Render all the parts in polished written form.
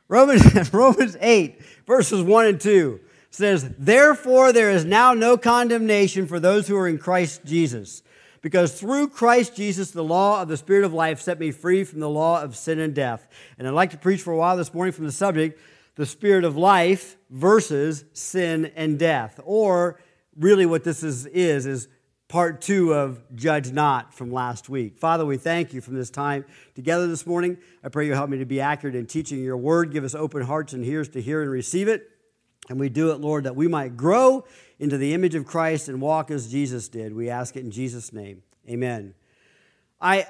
Romans 8, verses 1 and 2 says, "Therefore there is now no condemnation for those who are in Christ Jesus, because through Christ Jesus the law of the Spirit of life set me free from the law of sin and death." And I'd like to preach for a while this morning from the subject, the Spirit of life versus sin and death. Or really what this is part 2 of Judge Not from last week. Father, we thank you from this time together this morning. I pray you help me to be accurate in teaching your word. Give us open hearts and ears to hear and receive it. And we do it, Lord, that we might grow into the image of Christ and walk as Jesus did. We ask it in Jesus' name. Amen. I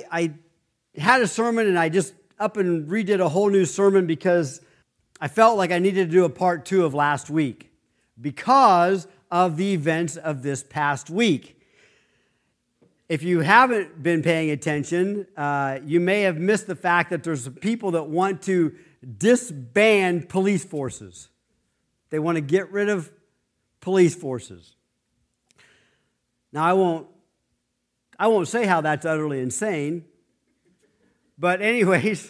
had a sermon and I just up and redid a whole new sermon because I felt like I needed to do a part 2 of last week because of the events of this past week. If you haven't been paying attention, you may have missed the fact that there's people that want to disband police forces. They want to get rid of police forces. Now, I won't say how that's utterly insane, but anyways,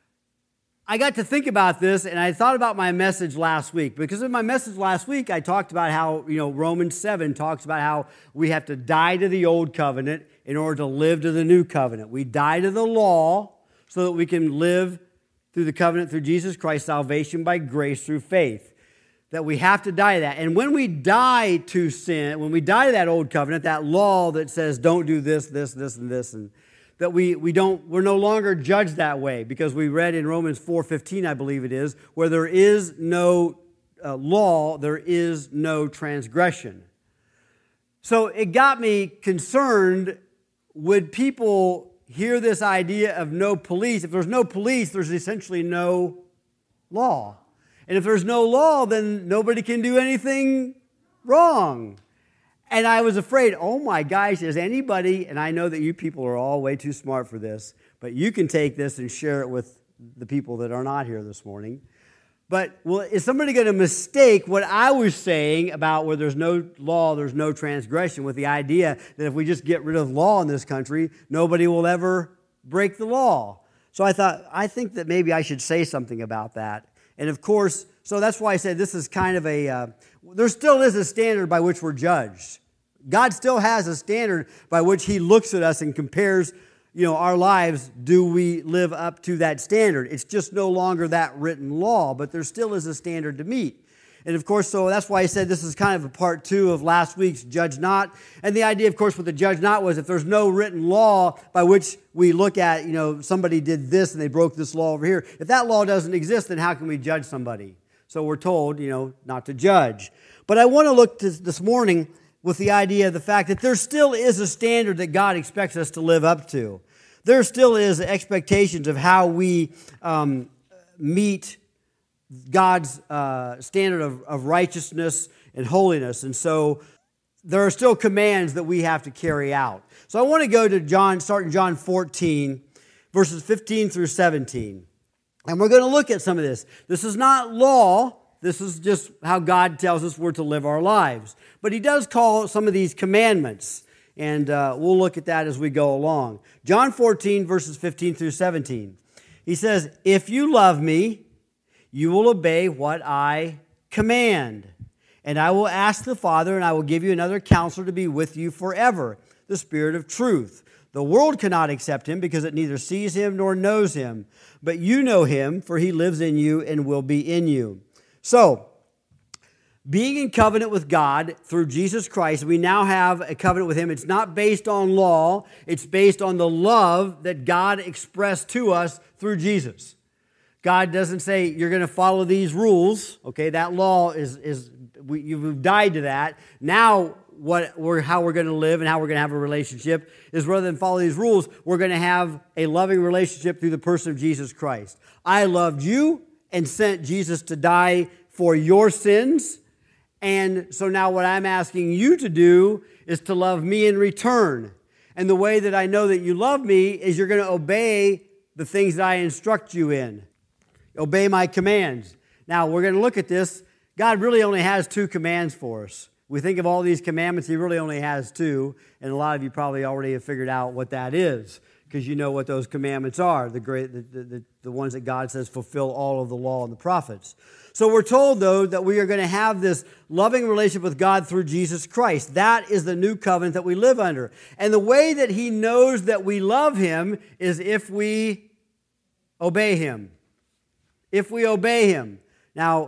I got to think about this, and I thought about my message last week. Because in my message last week, I talked about how, Romans 7 talks about how we have to die to the old covenant in order to live to the new covenant. We die to the law so that we can live through the covenant through Jesus Christ, salvation by grace through faith. That we have to die to that. And when we die to sin, when we die to that old covenant, that law that says don't do this, this, this, and this, and that we're no longer judged that way, because we read in Romans 4:15, I believe it is, where there is no law, there is no transgression. So it got me concerned, would people hear this idea of no police? If there's no police, there's essentially no law. And if there's no law, then nobody can do anything wrong. And I was afraid, oh my gosh, is anybody, and I know that you people are all way too smart for this, but you can take this and share it with the people that are not here this morning. But is somebody going to mistake what I was saying about where there's no law, there's no transgression, with the idea that if we just get rid of law in this country, nobody will ever break the law? So I think that maybe I should say something about that. And of course, so that's why I said this is kind of there still is a standard by which we're judged. God still has a standard by which He looks at us and compares, our lives. Do we live up to that standard? It's just no longer that written law, but there still is a standard to meet. And of course, so that's why I said this is kind of a part 2 of last week's Judge Not. And the idea, of course, with the Judge Not was if there's no written law by which we look at, somebody did this and they broke this law over here. If that law doesn't exist, then how can we judge somebody? So we're told, not to judge. But I want to look this morning with the idea of the fact that there still is a standard that God expects us to live up to. There still is expectations of how we meet God's standard of righteousness and holiness. And so there are still commands that we have to carry out. So I want to go to start in John 14, verses 15 through 17. And we're going to look at some of this. This is not law. This is just how God tells us we're to live our lives. But He does call some of these commandments. And we'll look at that as we go along. John 14, verses 15 through 17. He says, "If you love me, you will obey what I command. And I will ask the Father, and I will give you another counselor to be with you forever, the Spirit of truth. The world cannot accept Him because it neither sees Him nor knows Him. But you know Him, for He lives in you and will be in you." So, being in covenant with God through Jesus Christ, we now have a covenant with Him. It's not based on law. It's based on the love that God expressed to us through Jesus. God doesn't say, you're going to follow these rules. Okay, that law you've died to that. Now, how we're going to live and how we're going to have a relationship is, rather than follow these rules, we're going to have a loving relationship through the person of Jesus Christ. I loved you and sent Jesus to die for your sins. And so now what I'm asking you to do is to love me in return. And the way that I know that you love me is you're going to obey the things that I instruct you in. Obey my commands. Now, we're going to look at this. God really only has 2 commands for us. We think of all these commandments, He really only has 2. And a lot of you probably already have figured out what that is, because you know what those commandments are. The the ones that God says fulfill all of the law and the prophets. So we're told, though, that we are going to have this loving relationship with God through Jesus Christ. That is the new covenant that we live under. And the way that he knows that we love him is if we obey him. If we obey him. Now,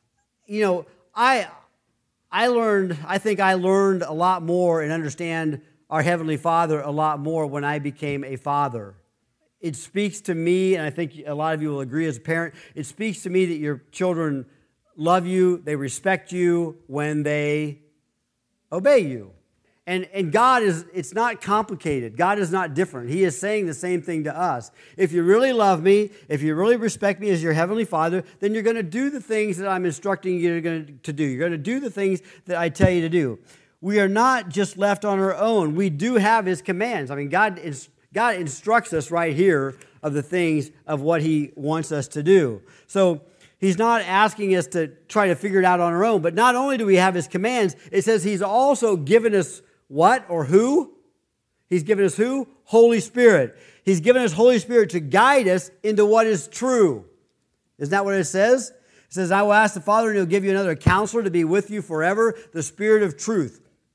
I think I learned a lot more and understand our Heavenly Father a lot more when I became a father. It speaks to me, and I think a lot of you will agree as a parent, it speaks to me that your children love you, they respect you when they obey you. And God it's not complicated. God is not different. He is saying the same thing to us. If you really love me, if you really respect me as your Heavenly Father, then you're going to do the things that I'm instructing you to do. You're going to do the things that I tell you to do. We are not just left on our own. We do have his commands. I mean, God instructs us right here of the things of what he wants us to do. So he's not asking us to try to figure it out on our own. But not only do we have his commands, it says he's also given us what or who? He's given us who? Holy Spirit. He's given us Holy Spirit to guide us into what is true. Isn't that what it says? It says, I will ask the Father and he'll give you another counselor to be with you forever, the Spirit of truth.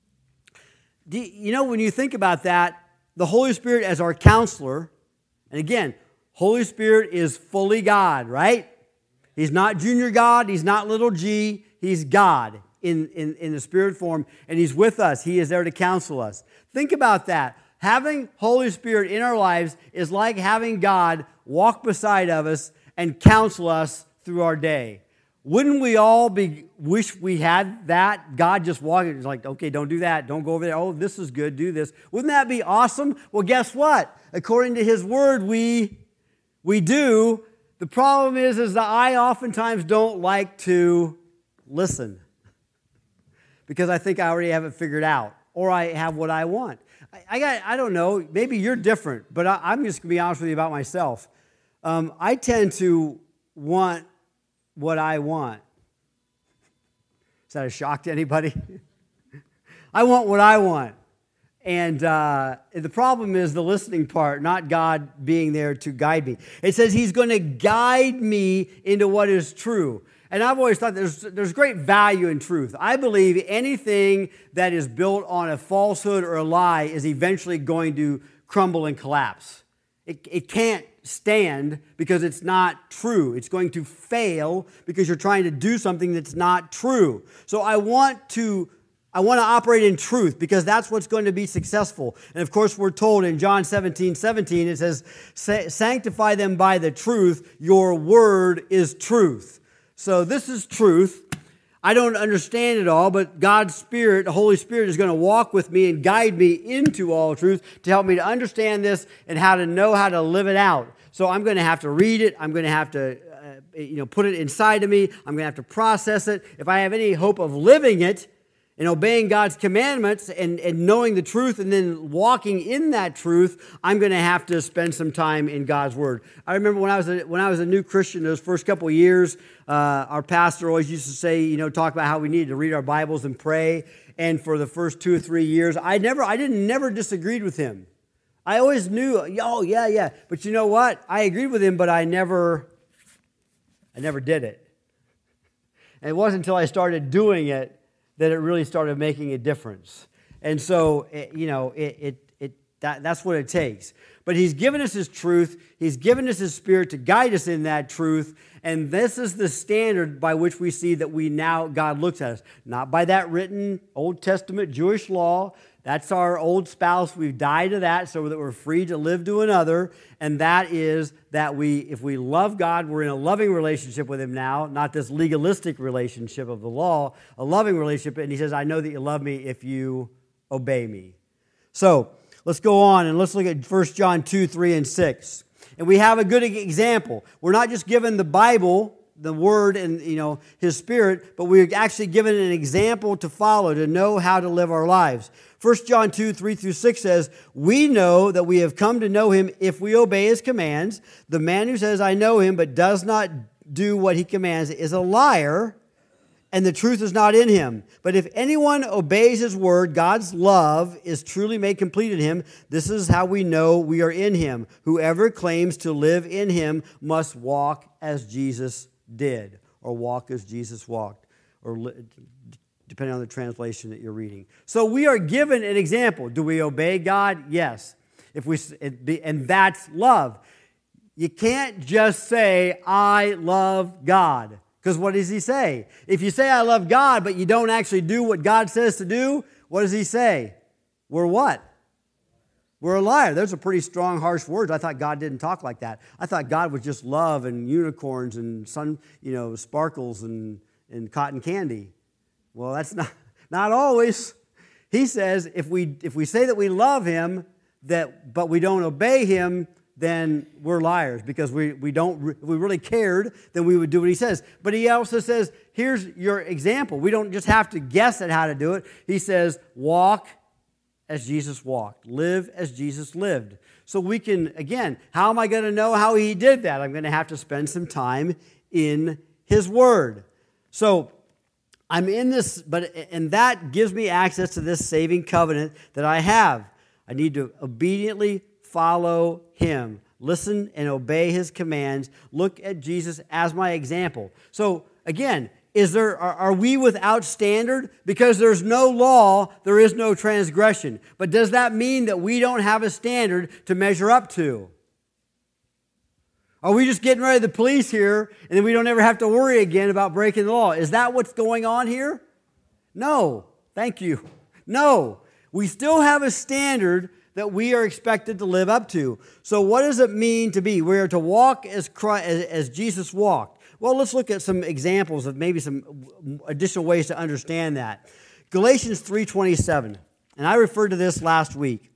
When you think about that, the Holy Spirit as our counselor, and again, Holy Spirit is fully God, right? He's not junior God, he's not little g, he's God in the Spirit form, and he's with us. He is there to counsel us. Think about that. Having Holy Spirit in our lives is like having God walk beside of us and counsel us through our day. Wouldn't we all wish we had that? God just walking, like, okay, don't do that. Don't go over there. Oh, this is good. Do this. Wouldn't that be awesome? Well, guess what? According to his word, we do. The problem is that I oftentimes don't like to listen because I think I already have it figured out or I have what I want. I don't know. Maybe you're different, but I'm just going to be honest with you about myself. I tend to want what I want. Is that a shock to anybody? I want what I want. And the problem is the listening part, not God being there to guide me. It says he's going to guide me into what is true. And I've always thought there's great value in truth. I believe anything that is built on a falsehood or a lie is eventually going to crumble and collapse. It can't stand because it's not true. It's going to fail because you're trying to do something that's not true. So I want to operate in truth because that's what's going to be successful. And of course, we're told in John 17:17, it says, sanctify them by the truth. Your word is truth. So this is truth. I don't understand it all, but God's Spirit, the Holy Spirit, is going to walk with me and guide me into all truth to help me to understand this and how to know how to live it out. So I'm going to have to read it. I'm going to have to put it inside of me. I'm going to have to process it. If I have any hope of living it and obeying God's commandments and knowing the truth and then walking in that truth, I'm going to have to spend some time in God's Word. I remember when I was a new Christian, those first couple of years, our pastor always used to say, talk about how we needed to read our Bibles and pray. And for the first 2 or 3 years, I never disagreed with him. I always knew, oh, yeah. But you know what? I agreed with him, but I never did it. And it wasn't until I started doing it that it really started making a difference. And so, that's what it takes. But he's given us his truth. He's given us his Spirit to guide us in that truth. And this is the standard by which we see that God looks at us. Not by that written Old Testament Jewish law. That's our old spouse. We've died to that so that we're free to live to another. And that is that if we love God, we're in a loving relationship with him now, not this legalistic relationship of the law, a loving relationship. And he says, I know that you love me if you obey me. So let's go on and let's look at 1 John 2, 3, and 6. And we have a good example. We're not just given the Bible, the Word and his Spirit, but we're actually given an example to follow, to know how to live our lives. 1 John 2, 3 through 6 says, we know that we have come to know him if we obey his commands. The man who says, I know him, but does not do what he commands is a liar, and the truth is not in him. But if anyone obeys his word, God's love is truly made complete in him. This is how we know we are in him. Whoever claims to live in him must walk as Jesus did, or walk as Jesus walked, or depending on the translation that you're reading. So we are given an example. Do we obey God? Yes. And that's love. You can't just say, I love God. Because what does he say? If you say, I love God, but you don't actually do what God says to do, what does he say? We're what? We're a liar. Those are pretty strong, harsh words. I thought God didn't talk like that. I thought God was just love and unicorns and sparkles and cotton candy. Well, that's not always. He says if we say that we love him, but we don't obey him, then we're liars, because if we really cared, then we would do what he says. But he also says, here's your example. We don't just have to guess at how to do it. He says, walk as Jesus walked. Live as Jesus lived. So we can, again, how am I going to know how he did that? I'm going to have to spend some time in his word. So I'm in this, and that gives me access to this saving covenant that I have. I need to obediently follow him. Listen and obey his commands. Look at Jesus as my example. So again, are we without standard? Because there's no law, there is no transgression. But does that mean that we don't have a standard to measure up to? Are we just getting rid of the police here, and then we don't ever have to worry again about breaking the law? Is that what's going on here? No. Thank you. No. We still have a standard that we are expected to live up to. So what does it mean to be? We are to walk as Jesus walked. Well, let's look at some examples of maybe some additional ways to understand that. Galatians 3:27, and I referred to this last week.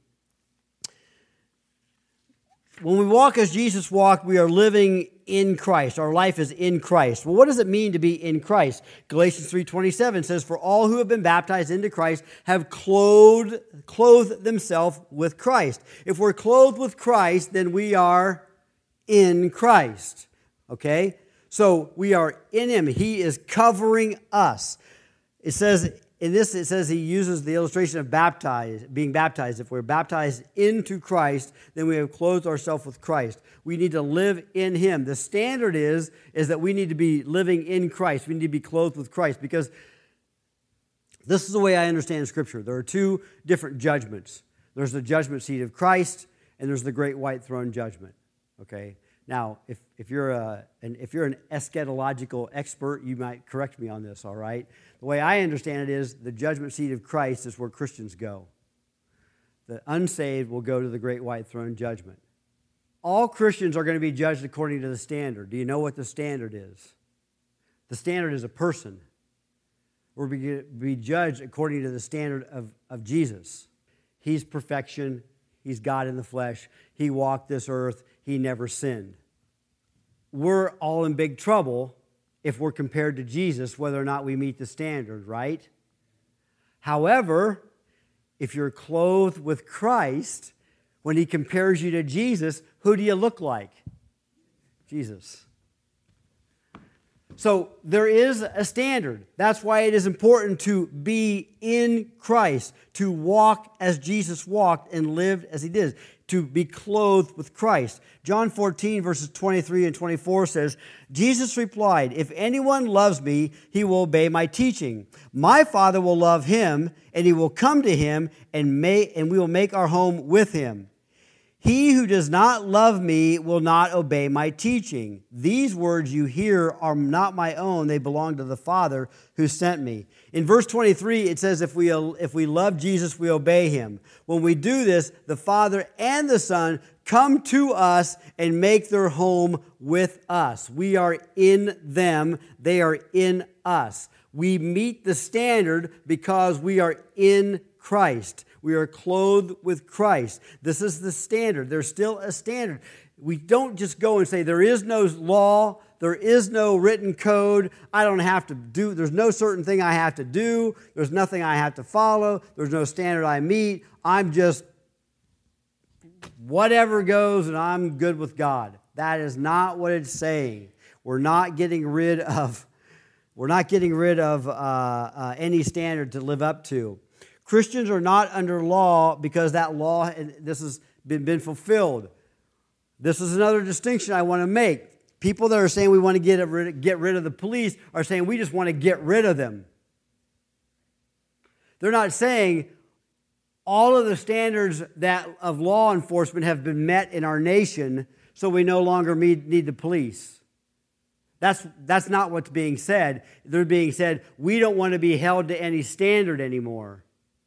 When we walk as Jesus walked, we are living in Christ. Our life is in Christ. Well, what does it mean to be in Christ? Galatians 3:27 says, for all who have been baptized into Christ have clothed themselves with Christ. If we're clothed with Christ, then we are in Christ. Okay? So we are in him. He is covering us. It says he uses the illustration of being baptized. If we're baptized into Christ, then we have clothed ourselves with Christ. We need to live in him. The standard is that we need to be living in Christ. We need to be clothed with Christ, because this is the way I understand Scripture. There are two different judgments. There's the judgment seat of Christ, and there's the great white throne judgment. Okay? Now, if you're an eschatological expert, you might correct me on this, all right? The way I understand it is the judgment seat of Christ is where Christians go. The unsaved will go to the great white throne judgment. All Christians are going to be judged according to the standard. Do you know what the standard is? The standard is a person. We're going to be judged according to the standard of Jesus. He's perfection. He's God in the flesh. He walked this earth. He never sinned. We're all in big trouble if we're compared to Jesus, whether or not we meet the standard, right? However, if you're clothed with Christ, when he compares you to Jesus, who do you look like? Jesus. So there is a standard. That's why it is important to be in Christ, to walk as Jesus walked and lived as he did, to be clothed with Christ. John 14, verses 23 and 24 says, Jesus replied, if anyone loves me, he will obey my teaching. My Father will love him, and he will come to him, and we will make our home with him. He who does not love me will not obey my teaching. These words you hear are not my own. They belong to the Father who sent me. In verse 23, it says, if we love Jesus, we obey him. When we do this, the Father and the Son come to us and make their home with us. We are in them. They are in us. We meet the standard because we are in Christ. We are clothed with Christ. This is the standard. There's still a standard. We don't just go and say, there is no law, there is no written code, I don't have to do, there's no certain thing I have to do, there's nothing I have to follow, there's no standard I meet, I'm just whatever goes and I'm good with God. That is not what it's saying. We're not getting rid of We're not getting rid of any standard to live up to. Christians are not under law because that law, this has been fulfilled. This is another distinction I want to make. People that are saying we want to get rid of the police are saying we just want to get rid of them. They're not saying all of the standards of law enforcement have been met in our nation, so we no longer need the police. That's not what's being said. They're being said, we don't want to be held to any standard anymore.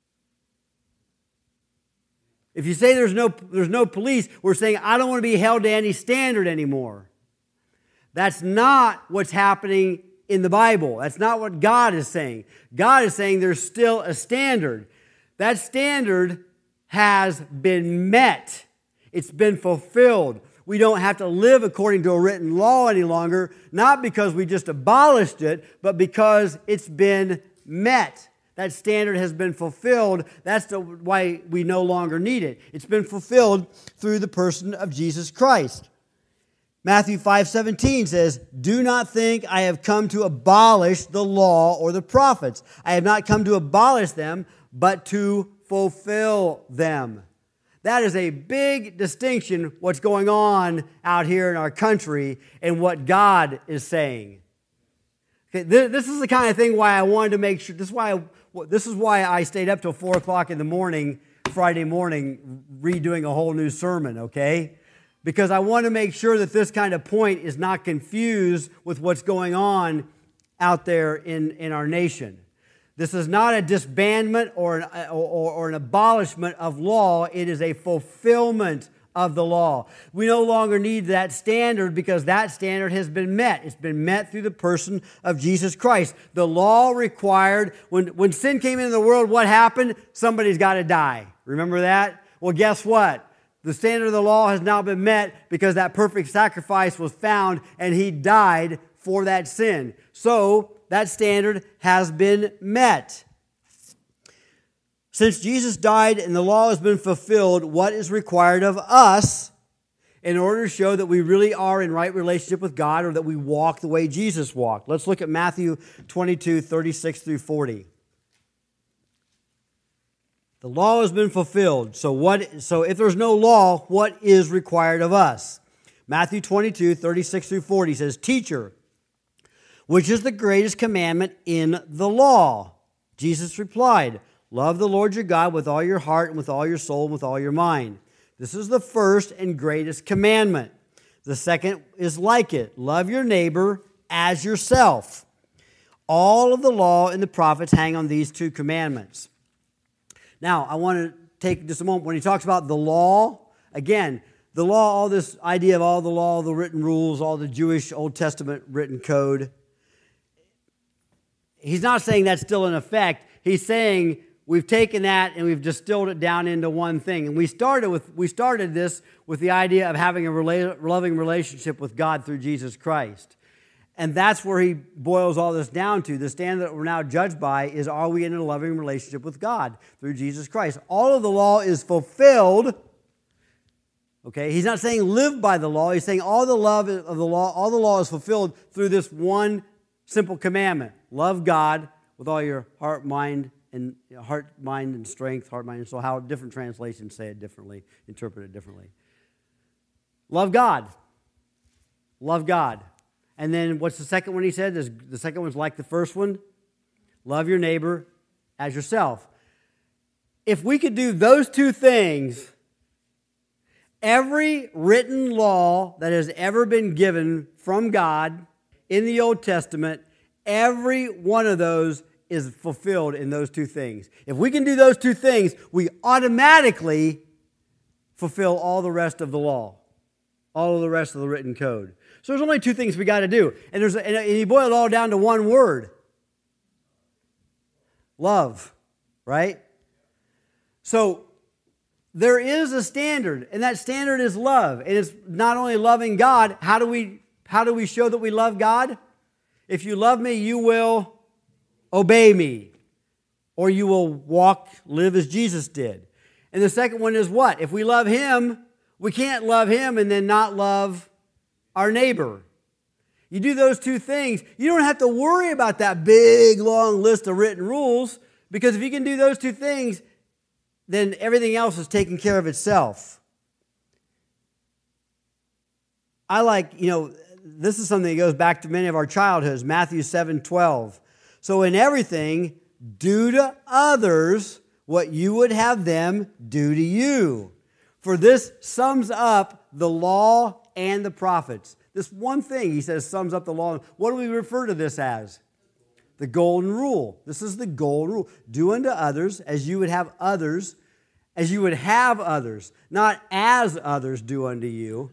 If you say there's no police, we're saying I don't want to be held to any standard anymore. That's not what's happening in the Bible. That's not what God is saying. God is saying there's still a standard. That standard has been met. It's been fulfilled. We don't have to live according to a written law any longer, not because we just abolished it, but because it's been met. That standard has been fulfilled. That's why we no longer need it. It's been fulfilled through the person of Jesus Christ. Matthew 5:17 says, "Do not think I have come to abolish the law or the prophets. I have not come to abolish them, but to fulfill them." That is a big distinction, what's going on out here in our country and what God is saying. Okay, this is the kind of thing why I wanted to make sure, this is why I stayed up till 4 o'clock in the morning, Friday morning, redoing a whole new sermon, okay? Because I want to make sure that this kind of point is not confused with what's going on out there in our nation. This is not a disbandment or an abolishment of law. It is a fulfillment of the law. We no longer need that standard because that standard has been met. It's been met through the person of Jesus Christ. The law required, when sin came into the world, what happened? Somebody's got to die. Remember that? Well, guess what? The standard of the law has now been met because that perfect sacrifice was found and He died for that sin. So, that standard has been met. Since Jesus died and the law has been fulfilled, what is required of us in order to show that we really are in right relationship with God or that we walk the way Jesus walked? Let's look at Matthew 22:36-40. The law has been fulfilled. So if there's no law, what is required of us? Matthew 22:36-40 says, "Teacher, which is the greatest commandment in the law?" Jesus replied, "Love the Lord your God with all your heart and with all your soul and with all your mind. This is the first and greatest commandment. The second is like it. Love your neighbor as yourself. All of the law and the prophets hang on these two commandments." Now, I want to take just a moment. When he talks about the law, again, the law, all this idea of all the law, the written rules, all the Jewish Old Testament written code, he's not saying that's still in effect. He's saying we've taken that and we've distilled it down into one thing. And we started this with the idea of having a loving relationship with God through Jesus Christ. And that's where he boils all this down to. The standard that we're now judged by is, are we in a loving relationship with God through Jesus Christ? All of the law is fulfilled. Okay, he's not saying live by the law. He's saying all the love of the law, all the law is fulfilled through this one simple commandment. Love God with all your heart, mind, and strength, heart, mind, and soul. How different translations say it differently, interpret it differently. Love God. Love God. And then what's the second one he said? The second one's like the first one. Love your neighbor as yourself. If we could do those two things, every written law that has ever been given from God in the Old Testament, every one of those is fulfilled in those two things. If we can do those two things, we automatically fulfill all the rest of the law, all of the rest of the written code. So there's only two things we got to do. And you boil it all down to one word. Love, right? So there is a standard, and that standard is love. And it's not only loving God. How do we show that we love God? If you love me, you will obey me. Or you will live as Jesus did. And the second one is what? If we love Him, we can't love Him and then not love our neighbor. You do those two things, you don't have to worry about that big, long list of written rules, because if you can do those two things, then everything else is taken care of itself. I like, this is something that goes back to many of our childhoods, Matthew 7:12. So in everything, do to others what you would have them do to you. For this sums up the law and the prophets. This one thing, he says, sums up the law. What do we refer to this as? The golden rule. This is the golden rule. Do unto others as you would have others, not as others do unto you.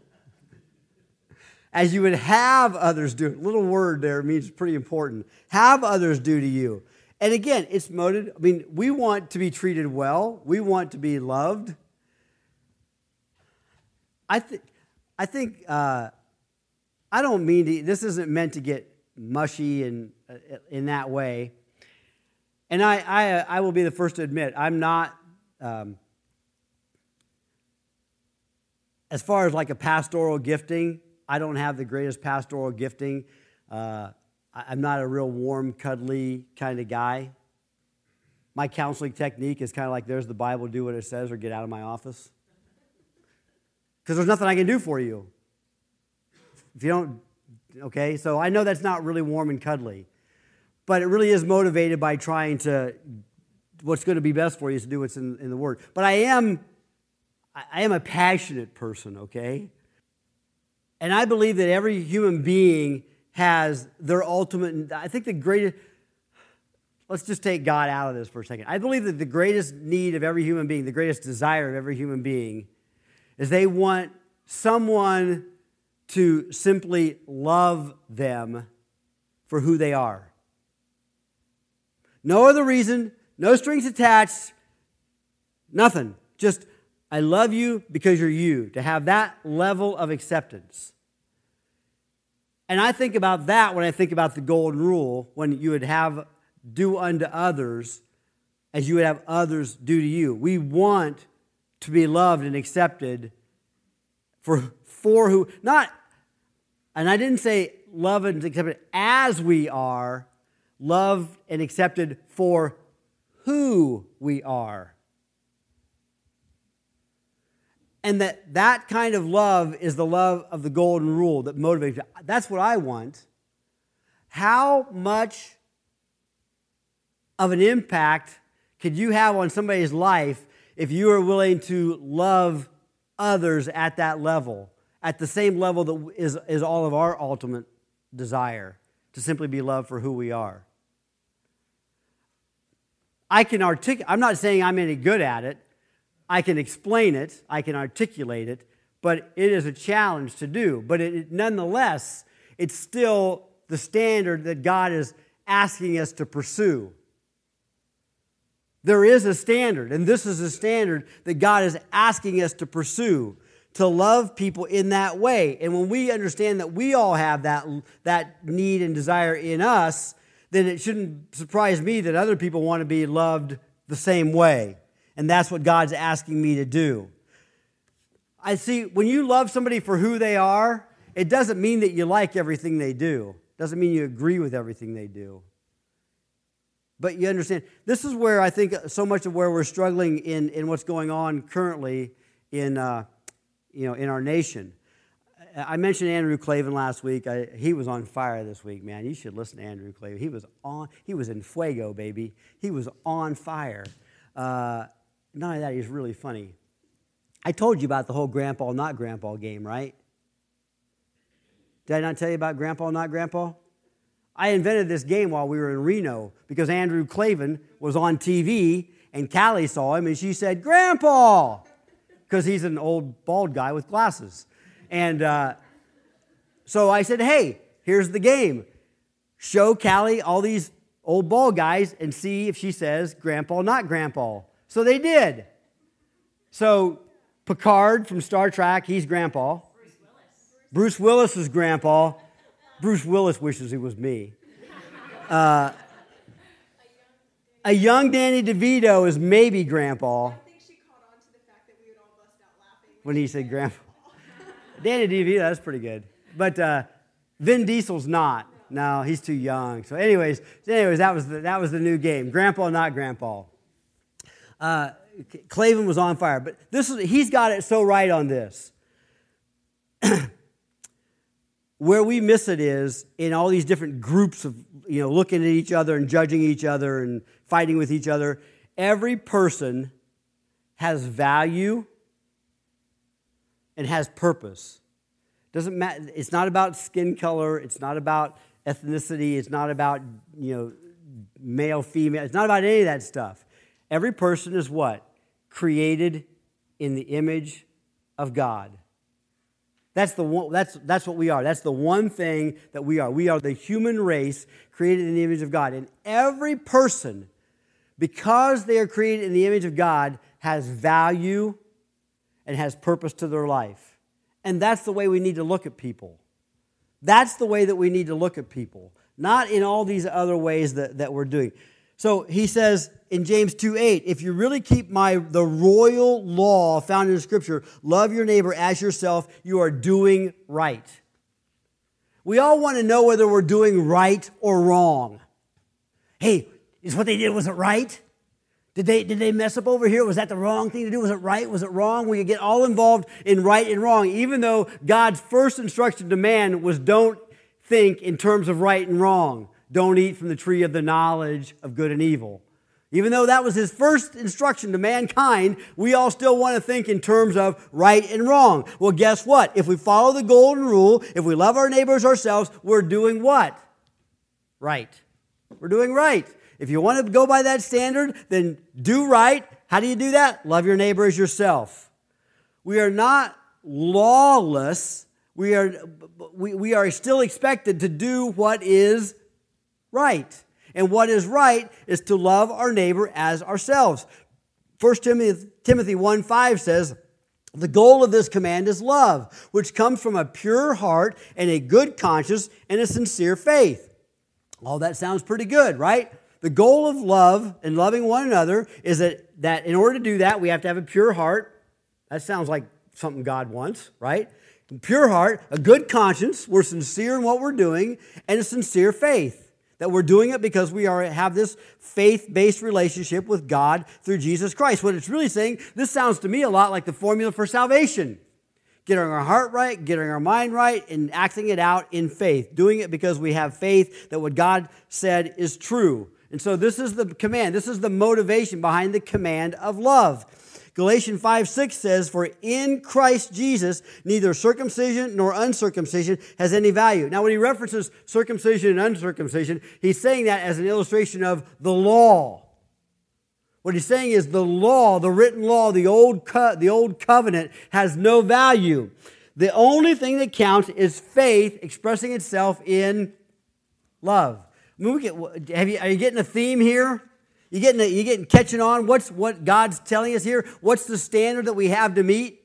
As you would have others do. Little word there means pretty important. Have others do to you. And again, it's motivated. We want to be treated well. We want to be loved. I think I don't mean to, this isn't meant to get mushy in that way. And I will be the first to admit, I'm not, as far as like a pastoral gifting, I don't have the greatest pastoral gifting. I'm not a real warm, cuddly kind of guy. My counseling technique is kind of like, there's the Bible, do what it says, or get out of my office. Because there's nothing I can do for you. If you don't, okay? So I know that's not really warm and cuddly. But it really is motivated by trying to, what's going to be best for you is to do what's in the Word. But I am a passionate person, okay? And I believe that every human being has their ultimate, I think the greatest, let's just take God out of this for a second. I believe that the greatest need of every human being, the greatest desire of every human being, is they want someone to simply love them for who they are. No other reason, no strings attached, nothing. Just, I love you because you're you. To have that level of acceptance. And I think about that when I think about the golden rule, when you would have do unto others as you would have others do to you. We want to be loved and accepted for who, not, and I didn't say love and accepted as we are, loved and accepted for who we are. And that kind of love is the love of the golden rule that motivates you. That's what I want. How much of an impact could you have on somebody's life if you are willing to love others at that level, at the same level that is all of our ultimate desire, to simply be loved for who we are? I can articulate, I'm not saying I'm any good at it. I can explain it, I can articulate it, but it is a challenge to do. But nonetheless, it's still the standard that God is asking us to pursue. There is a standard, and this is a standard that God is asking us to pursue, to love people in that way. And when we understand that we all have that need and desire in us, then it shouldn't surprise me that other people want to be loved the same way. And that's what God's asking me to do. I see, when you love somebody for who they are, it doesn't mean that you like everything they do. It doesn't mean you agree with everything they do. But you understand, this is where I think so much of where we're struggling in what's going on currently in our nation. I mentioned Andrew Klavan last week. He was on fire this week, man. You should listen to Andrew Klavan. He was in fuego, baby. He was on fire. Not only that, he's really funny. I told you about the whole grandpa, not grandpa game, right? Did I not tell you about grandpa, not grandpa? I invented this game while we were in Reno because Andrew Klavan was on TV and Callie saw him and she said, "Grandpa!" Because he's an old bald guy with glasses. And so I said, "Hey, here's the game. Show Callie all these old bald guys and see if she says grandpa, not grandpa." So they did. So Picard from Star Trek, he's grandpa. Bruce Willis is grandpa. Bruce Willis wishes he was me. A young Danny DeVito is maybe grandpa. I think she caught on to the fact that we would all bust out laughing when he said grandpa. Danny DeVito, that's pretty good. But Vin Diesel's not. No, he's too young. So anyways, that was the new game. Grandpa, not grandpa. Clavin was on fire, but he's got it so right on this. Where we miss it is in all these different groups of, looking at each other and judging each other and fighting with each other. Every person has value and has purpose. Doesn't matter. It's not about skin color. It's not about ethnicity. It's not about, male, female. It's not about any of that stuff. Every person is what? Created in the image of God. That's the one. That's what we are. That's the one thing that we are. We are the human race created in the image of God. And every person, because they are created in the image of God, has value and has purpose to their life. And that's the way we need to look at people. That's the way that we need to look at people, not in all these other ways that we're doing. So he says in James 2:8, if you really keep the royal law found in the Scripture, love your neighbor as yourself, you are doing right. We all want to know whether we're doing right or wrong. Hey, is what they did, was it right? Did they mess up over here? Was that the wrong thing to do? Was it right? Was it wrong? We get all involved in right and wrong, even though God's first instruction to man was don't think in terms of right and wrong. Don't eat from the tree of the knowledge of good and evil. Even though that was his first instruction to mankind, we all still want to think in terms of right and wrong. Well, guess what? If we follow the golden rule, if we love our neighbors ourselves, we're doing what? Right. We're doing right. If you want to go by that standard, then do right. How do you do that? Love your neighbor as yourself. We are not lawless. We are still expected to do what is right. And what is right is to love our neighbor as ourselves. 1 Timothy 1:5 says, the goal of this command is love, which comes from a pure heart and a good conscience and a sincere faith. All that sounds pretty good, right? The goal of love and loving one another is that in order to do that, we have to have a pure heart. That sounds like something God wants, right? A pure heart, a good conscience, we're sincere in what we're doing, and a sincere faith. That we're doing it because we have this faith-based relationship with God through Jesus Christ. What it's really saying, this sounds to me a lot like the formula for salvation. Getting our heart right, getting our mind right, and acting it out in faith. Doing it because we have faith that what God said is true. And so this is the command. This is the motivation behind the command of love. Galatians 5:6 says, for in Christ Jesus, neither circumcision nor uncircumcision has any value. Now, when he references circumcision and uncircumcision, he's saying that as an illustration of the law. What he's saying is the law, the written law, the old covenant has no value. The only thing that counts is faith expressing itself in love. I mean, are you getting a theme here? You getting catching on? What God's telling us here? What's the standard that we have to meet?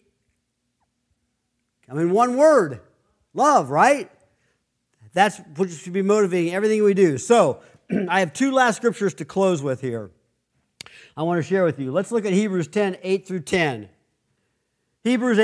I mean, one word, love, right? That's what should be motivating everything we do. So, I have two last scriptures to close with here. I want to share with you. Let's look at Hebrews 10, 8 through 10. Hebrews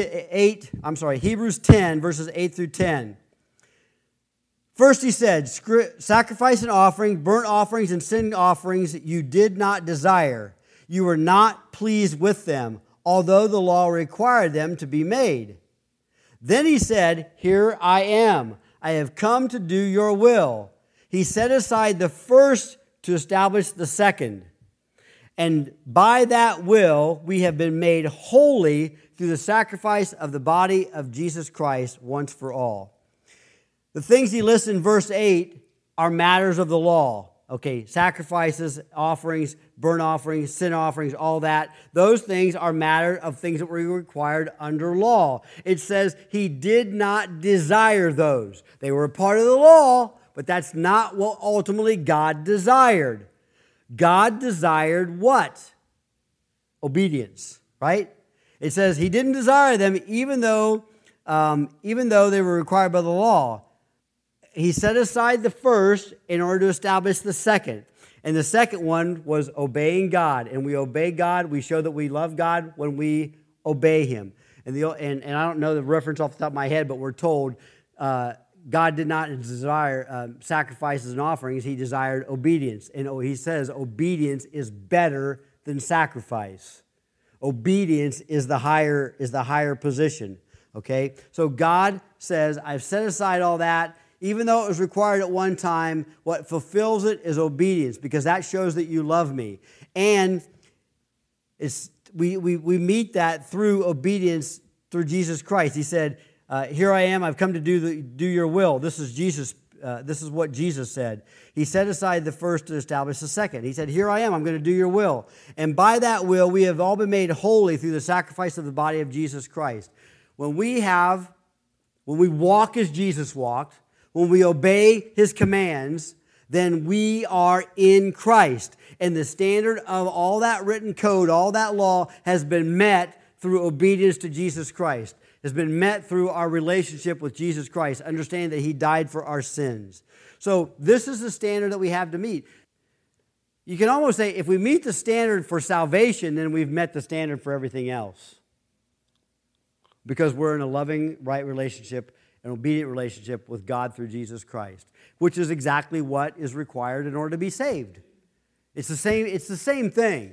10, verses 8 through 10. First he said, sacrifice and offering, burnt offerings and sin offerings you did not desire. You were not pleased with them, although the law required them to be made. Then he said, here I am. I have come to do your will. He set aside the first to establish the second. And by that will, we have been made holy through the sacrifice of the body of Jesus Christ once for all. The things he lists in verse 8 are matters of the law. Okay, sacrifices, offerings, burnt offerings, sin offerings, all that. Those things are matter of things that were required under law. It says he did not desire those. They were a part of the law, but that's not what ultimately God desired. God desired what? Obedience, right? It says he didn't desire them even though they were required by the law. He set aside the first in order to establish the second. And the second one was obeying God. And we obey God. We show that we love God when we obey Him. And I don't know the reference off the top of my head, but we're told God did not desire sacrifices and offerings. He desired obedience. And he says obedience is better than sacrifice. Obedience is the higher position. Okay? So God says, I've set aside all that. Even though it was required at one time, what fulfills it is obedience, because that shows that you love me. And we meet that through obedience through Jesus Christ. He said, here I am, I've come to do your will. This is Jesus. This is what Jesus said. He set aside the first to establish the second. He said, here I am, I'm going to do your will. And by that will, we have all been made holy through the sacrifice of the body of Jesus Christ. When we walk as Jesus walked, when we obey his commands, then we are in Christ. And the standard of all that written code, all that law, has been met through obedience to Jesus Christ. Has been met through our relationship with Jesus Christ, understanding that he died for our sins. So this is the standard that we have to meet. You can almost say if we meet the standard for salvation, then we've met the standard for everything else. Because we're in a loving, right relationship, an obedient relationship with God through Jesus Christ, which is exactly what is required in order to be saved. It's the same thing.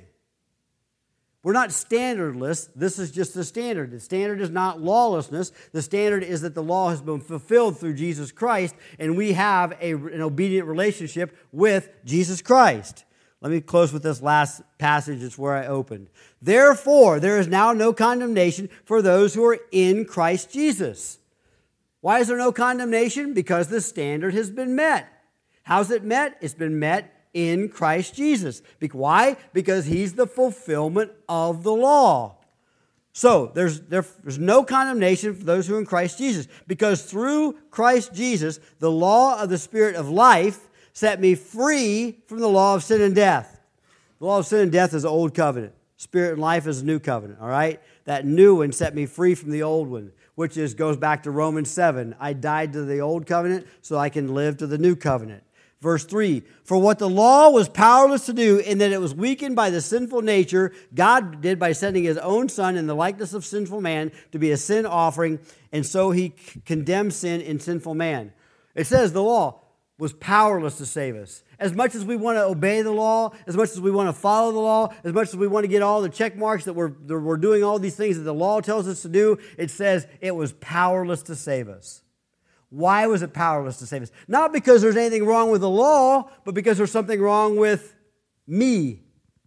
We're not standardless. This is just the standard. The standard is not lawlessness. The standard is that the law has been fulfilled through Jesus Christ, and we have an obedient relationship with Jesus Christ. Let me close with this last passage. It's where I opened. Therefore, there is now no condemnation for those who are in Christ Jesus. Why is there no condemnation? Because the standard has been met. How's it met? It's been met in Christ Jesus. Why? Because he's the fulfillment of the law. So there's no condemnation for those who are in Christ Jesus, because through Christ Jesus, the law of the Spirit of life set me free from the law of sin and death. The law of sin and death is the old covenant. Spirit and life is the new covenant, all right? That new one set me free from the old one, which goes back to Romans 7. I died to the old covenant so I can live to the new covenant. Verse 3, for what the law was powerless to do, in that it was weakened by the sinful nature, God did by sending his own Son in the likeness of sinful man to be a sin offering, and so he condemned sin in sinful man. It says the law was powerless to save us. As much as we want to obey the law, as much as we want to follow the law, as much as we want to get all the check marks that we're doing all these things that the law tells us to do, it says it was powerless to save us. Why was it powerless to save us? Not because there's anything wrong with the law, but because there's something wrong with me.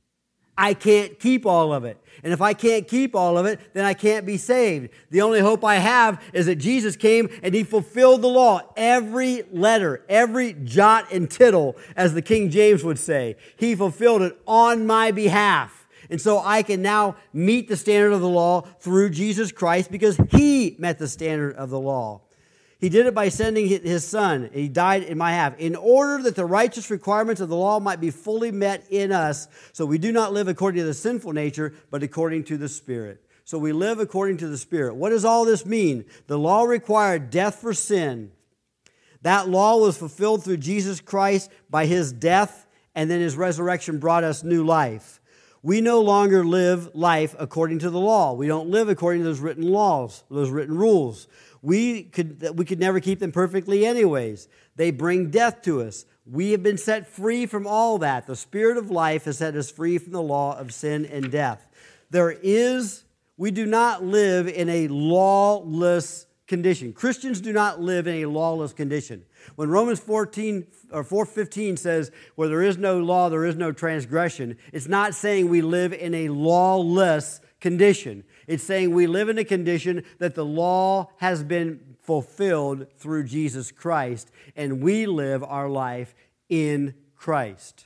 I can't keep all of it. And if I can't keep all of it, then I can't be saved. The only hope I have is that Jesus came and he fulfilled the law. Every letter, every jot and tittle, as the King James would say. He fulfilled it on my behalf. And so I can now meet the standard of the law through Jesus Christ because he met the standard of the law. He did it by sending his Son. He died in my behalf in order that the righteous requirements of the law might be fully met in us, so we do not live according to the sinful nature, but according to the Spirit. So we live according to the Spirit. What does all this mean? The law required death for sin. That law was fulfilled through Jesus Christ by his death, and then his resurrection brought us new life. We no longer live life according to the law. We don't live according to those written laws, those written rules. We could never keep them perfectly anyways. They bring death to us. We have been set free from all that. The Spirit of life has set us free from the law of sin and death. We do not live in a lawless condition. Christians do not live in a lawless condition. When Romans 4:15 says, where there is no law, there is no transgression, it's not saying we live in a lawless condition. It's saying we live in a condition that the law has been fulfilled through Jesus Christ, and we live our life in Christ.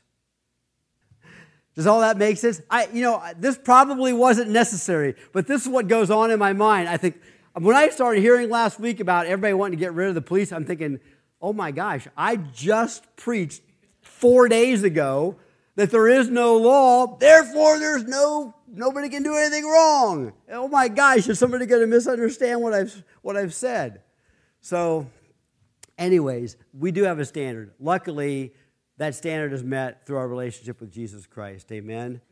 Does all that make sense? This probably wasn't necessary, but this is what goes on in my mind. I think when I started hearing last week about everybody wanting to get rid of the police, I'm thinking, oh my gosh, I just preached 4 days ago that there is no law, therefore nobody can do anything wrong. Oh my gosh, is somebody going to misunderstand what I've said? So, anyways, we do have a standard. Luckily, that standard is met through our relationship with Jesus Christ. Amen.